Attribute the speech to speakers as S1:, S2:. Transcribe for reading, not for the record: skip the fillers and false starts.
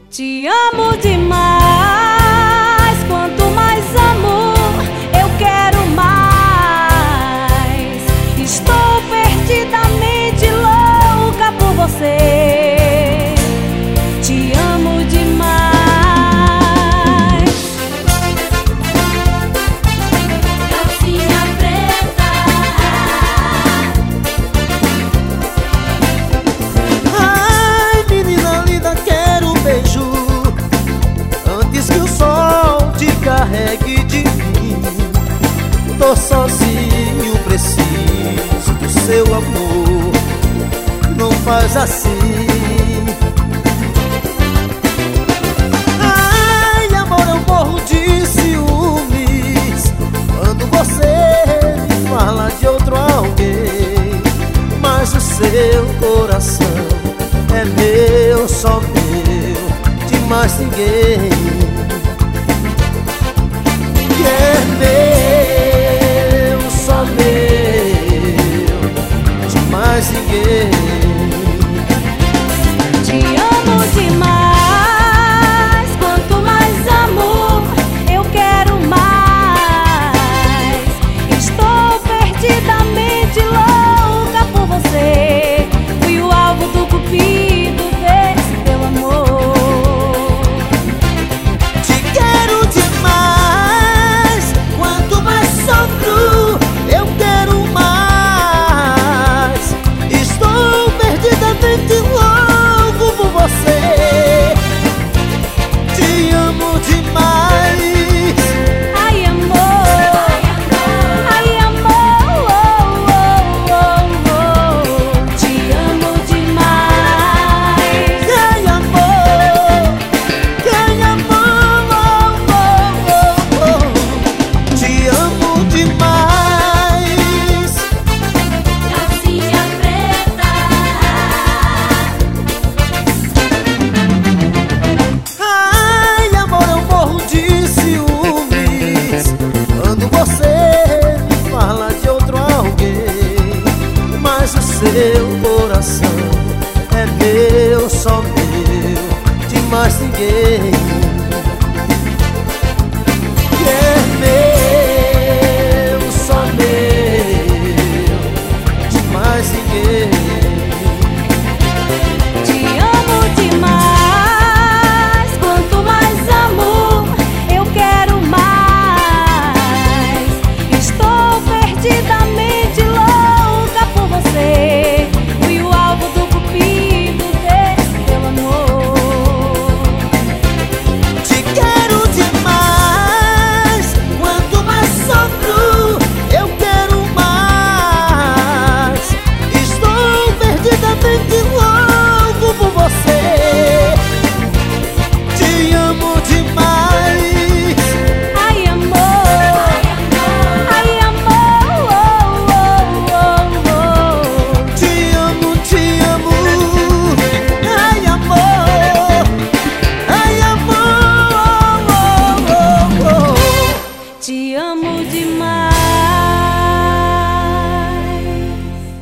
S1: Te amo demais, quanto mais amor eu quero mais. Estou perdidamente louca por você. Te amo demais. Calcinha preta.
S2: Ai, menina linda, quero um beijo antes que o sol te carregue de mim. Tô sozinho, preciso do seu amor. Não faz assim. Ai, amor, eu morro de ciúmes quando você me fala de outro alguém. Mas o seu coração é meu, só meu, de mais ninguém. Que é meu, só meu, de mais ninguém.
S1: Te amo demais, quanto mais amor eu quero mais. Estou perdidamente louca por você. Fui o alvo do cupido desse teu amor.
S2: Te quero demais, quanto mais sofro eu quero mais. Estou perdidamente louco por você. Te amo demais.
S1: Ai, amor, ai, amor, oh, oh, oh, oh. Te amo demais.
S2: Quem amor, quem amor, oh, oh, oh, oh. Te amo demais.
S1: Calcinha preta.
S2: Ai, amor, eu morro de ciúmes quando você me fala de outro alguém. Mas o seu coração é meu, só meu, de mais ninguém.